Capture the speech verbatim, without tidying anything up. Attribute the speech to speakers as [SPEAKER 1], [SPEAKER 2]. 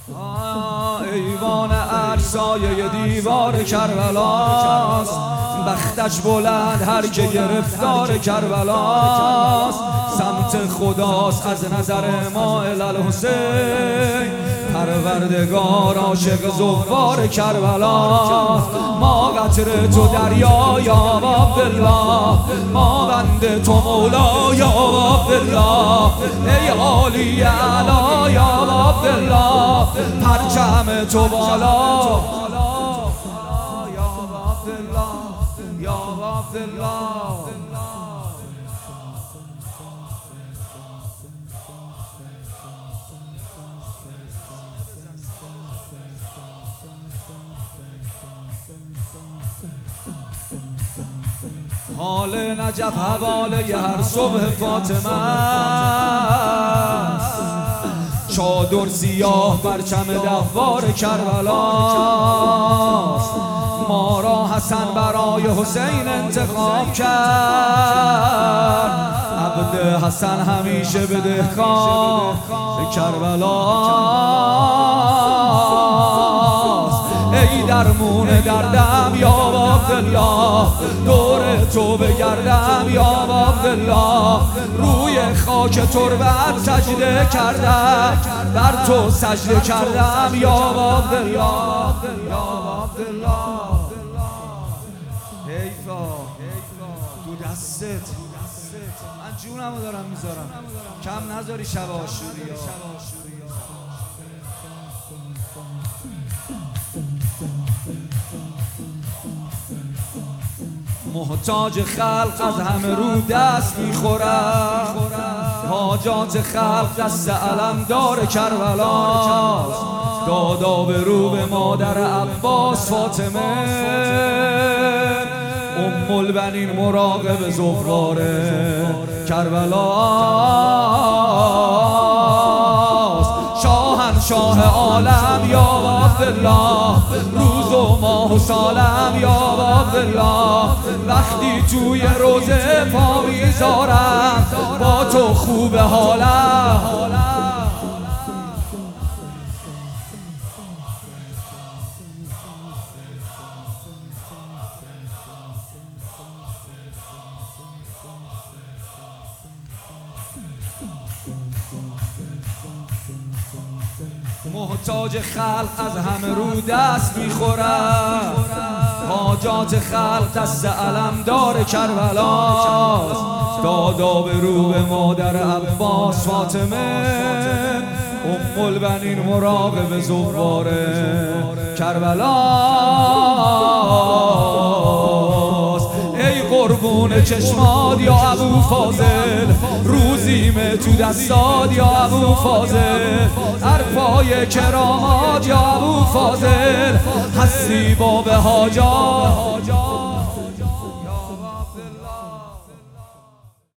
[SPEAKER 1] ایوان عرصایه دیوار کربلاست، بختش بلند هر که گرفتار کربلاست. سمت خداست از نظر ما الالحسین، پروردگار عاشق زوار کربلاست. ما قطر تو دریا یا عبدالله، ما بند تو مولا یا عبدالله. ای عالی اعلی یا عبدالله، پرچم تو بالا یا عبدالله یا عبدالله. حال نجف حواله هر صبح فاطمه است، چادر سیاه پرچم دوار کربلاست. ما را حسن برای حسین انتخاب کرد، عبد حسن همیشه بدهکار کربلاست. ای درمون دردم یا عبدالله، دور تو بگردم یا عبدالله. روی خاک تربت سجده کردم، بر تو سجده کردم یا عبدالله یا عبدالله. حیفا تو دستت، من جونمو دارم میذارم، کم نذاری شب عاشوری. محتاج خلق از همه رو دست میخورم، حاجات خلق دست علمدار کربلاست. دادا به رو به مادر عباس فاطمه، ام البنین مراقب زهوار کربلاست. شاهنشاه عالم یا عبدالله، روز و ماه و سالم یا عبدالله. وقتی توی روزه پا میذارم، با تو خوب حالم. محتاج خلق از همه رو دست میخورم، حاجات خلق دست علمدار کربلاست. دادا به رو به مادر عباس فاطمه، ام البنین مراقب زوار کربلاست. ای قربون چشمات یا ابو فاضل، روزیم تو دستات یا ابو فاضل. عرفای کرامات یا ابو فاضل، هستی باب حاجات